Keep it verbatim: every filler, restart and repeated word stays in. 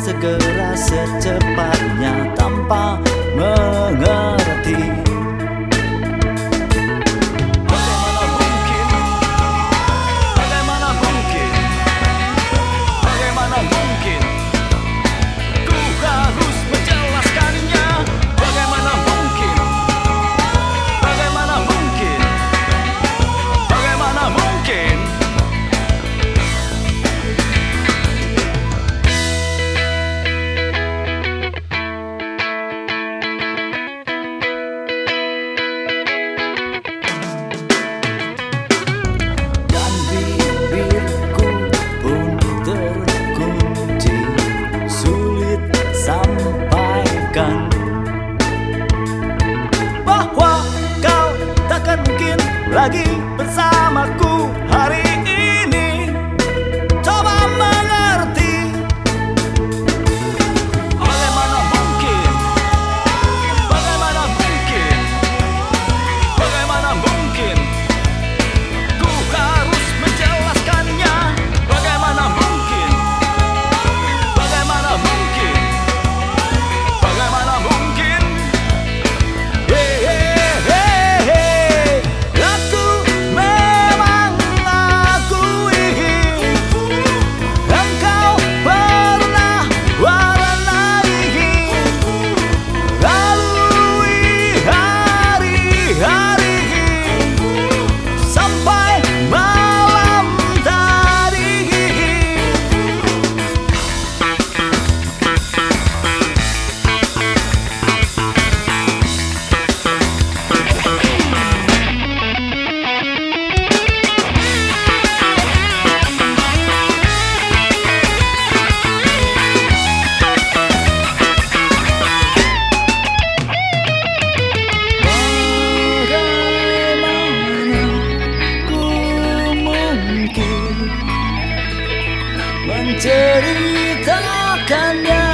segera secepatnya tanpa mengerti. Bagaimana mungkin, bagaimana mungkin, bagaimana mungkin ku harus menjelaskannya. Bagaimana mungkin, bagaimana mungkin, bagaimana mungkin. Bahwa kau takkan mungkin lagi bersamaku hari ini. Coba mengerti. Bagaimana mungkin, bagaimana mungkin, bagaimana mungkin ku harus menjelaskannya. Bagaimana mungkin, bagaimana mungkin, bagaimana mungkin. Menceritakannya